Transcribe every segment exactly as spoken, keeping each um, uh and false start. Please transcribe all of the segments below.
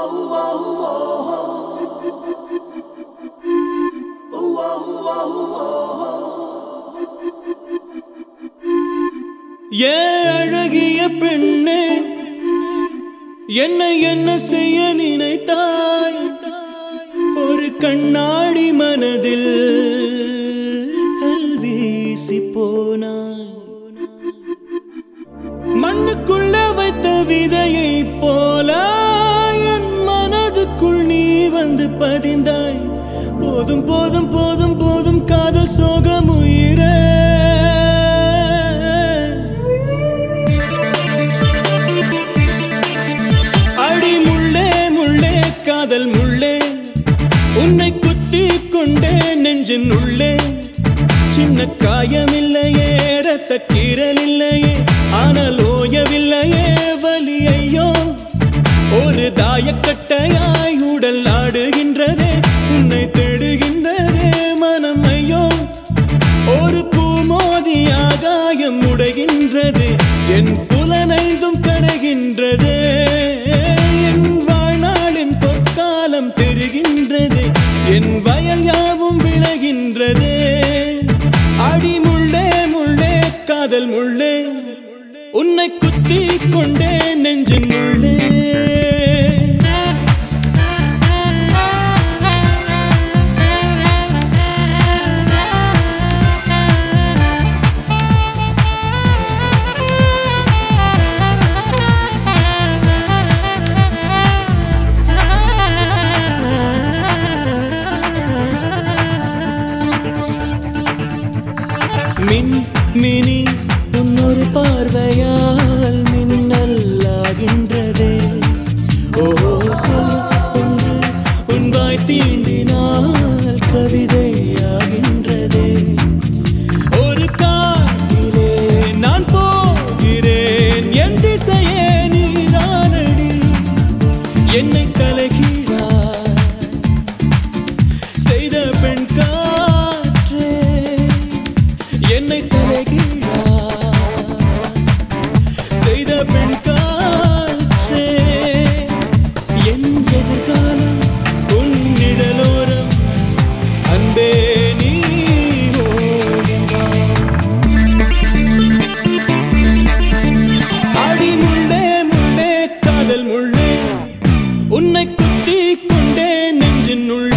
ஏ அழகிய பெண்ணே, என்னை என்ன செய்ய நினைத்தாய்? ஒரு கண்ணாடி மனதில் கல்வீசி போனாய். மண்ணுக்குள்ள வைத்த விதையை போல என் மனதுக்குள் நீ வந்து பதிந்தாய். போதும் போதும் போதும் போதும் காதல் சோகம் உயிரே. அடி முள்ளே முள்ளே காதல் முள்ளே, உன்னை குத்தி கொண்டே நெஞ்சின் உள்ளே. சின்ன காயமில்லையே, ரத்த கீறல் இல்லையே, ஆனால் ஓயவில்லையே வலி. ஐயோ, ஒரு தாயக்கட்டையாய் உடல் ஆடுகின்றதே, உன்னை தேடுகின்றதே மனம். ஐயோ, ஒரு பூமோதியாகாயம் உடைகின்றது, என் புலனைந்தும் கரைகின்றதே. என் வாழ்நாளின் பொற்காலம் தெரிகின்றது, என் வயல் யாவும் விளைகின்றதே. அடி முள்ளே முள்ளே காதல் முள்ளே, உன்னை குத்தி கொண்டே நெஞ்சின் உள்ளே. மின் மினி உன்னொரு பார்வையால் மின்னலாகின்றதே. ஓ சொல் ஒன்று உன் வாய் தீண்டினால் கவிதையாகின்றதே. ஒரு காட்டிலே நான் போகிறேன், என் திசையே நீதானடி. என்னை தலைகீழாய் செய்த பெண் காற்றே, என்னை தலைகீழா செய்த பெண் காற்றே. என் எதிர்காலம் உன் நிழலோரம், அன்பே நீ ஓடிவா. அடி முள்ளே முள்ளே காதல் முள்ளே, உன்னை குத்தி கொண்டே நெஞ்சின் உள்ளே.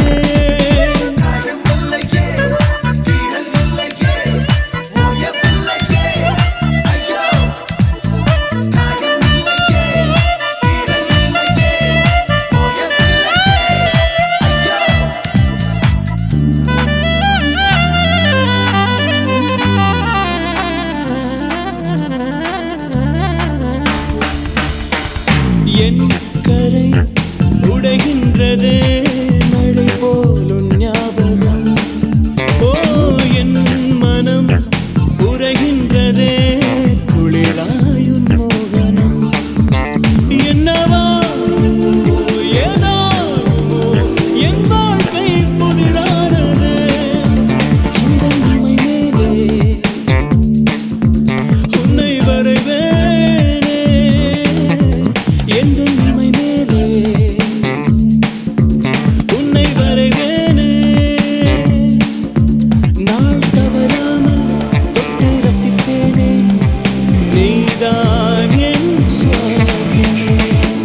என் கரை உடைகின்றதே, மழை போலும் ஞாபகம். ஓ என் மனம் உரைகின்றதே, குளிராயுன் மோகனம். என்னவா ஏதோ என் வாழ்க்கை புதிரானது. இந்த இமை மேலே உன்னை வரைவேனே, எந்த இமை மேலே உன்னை வரைவேனே. நாள் தவறாமல் தொட்டு ரசிப்பேனே, நீதான் என் சுவாசமே.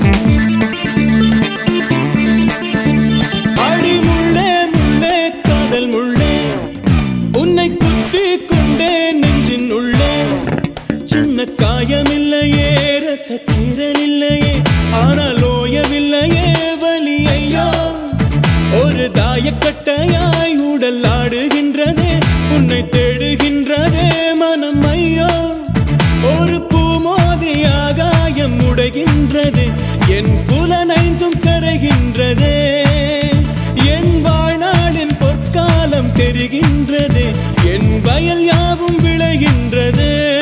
அடி முள்ளே முள்ளே காதல் முள்ளே, உன்னை குத்தி கொண்டே நெஞ்சின் உள்ளே. சின்ன காயமில்லையே, ரத்த கீறல் இல்லையே, ஆனால் ஓயவில்லையே வலி. ஐயோ, ஒரு தாயக்கட்டையாய் உடல் ஆடுகின்றதே, உன்னை தேடுகின்றதே மனம். ஐயோ, ஒரு பூமோதியாகாயம் உடைகின்றது, என் புலனைந்தும் கரைகின்றதே. என் வாழ்நாளின் பொற்காலம் தெரிகின்றது, என் வயல் யாவும் விளைகின்றதே.